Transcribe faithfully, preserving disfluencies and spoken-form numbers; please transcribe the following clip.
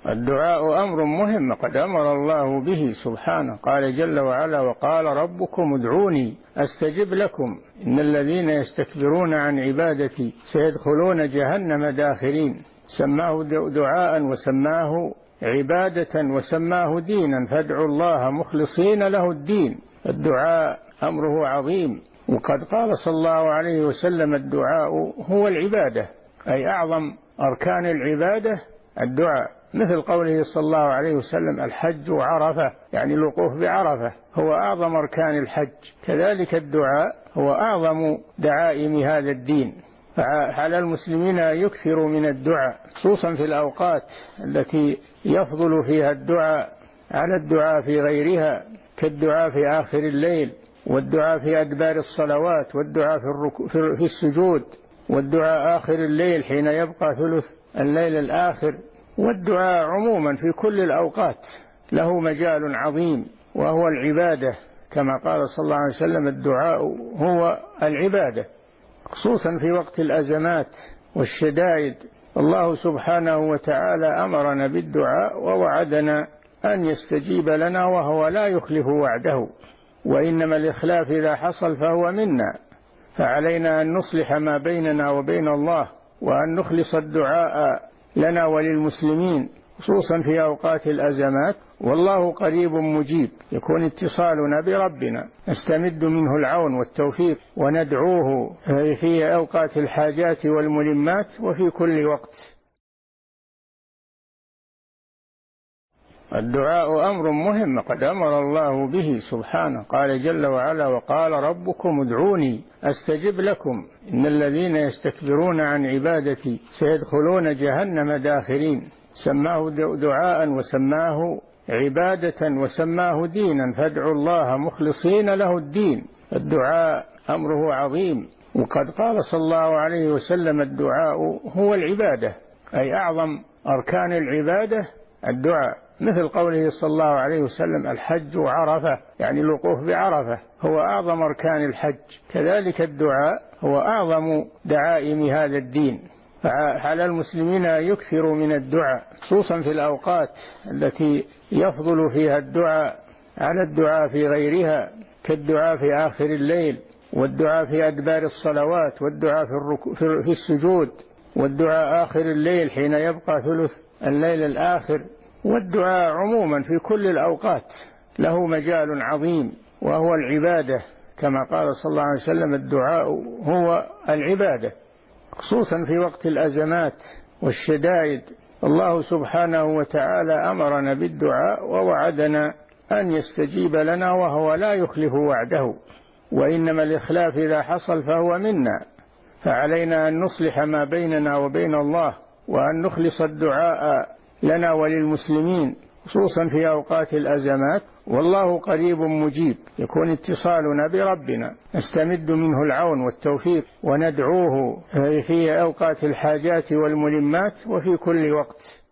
الدعاء أمر مهم قد أمر الله به سبحانه، قال جل وعلا: وقال ربكم ادعوني أستجب لكم إن الذين يستكبرون عن عبادتي سيدخلون جهنم داخرين. سماه دعاء وسماه عبادة وسماه دينا، فادعوا الله مخلصين له الدين. الدعاء أمره عظيم، وقد قال صلى الله عليه وسلم: الدعاء هو العبادة، أي أعظم أركان العبادة الدعاء، مثل قوله صلى الله عليه وسلم: الحج عرفة، يعني الوقوف بعرفة هو أعظم أركان الحج، كذلك الدعاء هو أعظم دعائم هذا الدين. فعلى المسلمين أن يكثروا من الدعاء، خصوصا في الأوقات التي يفضل فيها الدعاء على الدعاء في غيرها، كالدعاء في آخر الليل، والدعاء في أدبار الصلوات، والدعاء في, الركو في السجود، والدعاء آخر الليل حين يبقى ثلث الليل الآخر، والدعاء عموما في كل الأوقات له مجال عظيم وهو العبادة، كما قال صلى الله عليه وسلم: الدعاء هو العبادة، خصوصا في وقت الأزمات والشدائد. الله سبحانه وتعالى أمرنا بالدعاء ووعدنا أن يستجيب لنا، وهو لا يخلف وعده، وإنما الإخلاف إذا حصل فهو منا، فعلينا أن نصلح ما بيننا وبين الله، وأن نخلص الدعاء لنا وللمسلمين، خصوصا في أوقات الأزمات. والله قريب مجيب، يكون اتصالنا بربنا، نستمد منه العون والتوفيق وندعوه في أوقات الحاجات والملمات وفي كل وقت. الدعاء أمر مهم قد أمر الله به سبحانه، قال جل وعلا: وقال ربكم ادعوني أستجب لكم إن الذين يستكبرون عن عبادتي سيدخلون جهنم داخرين. سماه دعاء وسماه عبادة وسماه دينا، فادعوا الله مخلصين له الدين. الدعاء أمره عظيم، وقد قال صلى الله عليه وسلم: الدعاء هو العبادة، أي أعظم أركان العبادة الدعاء، مثل قوله صلى الله عليه وسلم: الحج عرفة، يعني الوقوف بعرفة هو أعظم أركان الحج، كذلك الدعاء هو أعظم دعائم هذا الدين. فعلى المسلمين أن يكثروا من الدعاء، خصوصا في الأوقات التي يفضل فيها الدعاء على الدعاء في غيرها، كالدعاء في آخر الليل، والدعاء في أدبار الصلوات، والدعاء في, الركو في السجود، والدعاء آخر الليل حين يبقى ثلث الليل الآخر، والدعاء عموما في كل الأوقات له مجال عظيم وهو العبادة، كما قال صلى الله عليه وسلم: الدعاء هو العبادة، خصوصا في وقت الأزمات والشدائد. الله سبحانه وتعالى أمرنا بالدعاء ووعدنا أن يستجيب لنا، وهو لا يخلف وعده، وإنما الإخلاف إذا حصل فهو منا، فعلينا أن نصلح ما بيننا وبين الله، وأن نخلص الدعاء لنا وللمسلمين، خصوصا في أوقات الأزمات. والله قريب مجيب، يكون اتصالنا بربنا، نستمد منه العون والتوفيق وندعوه في أوقات الحاجات والملمات وفي كل وقت.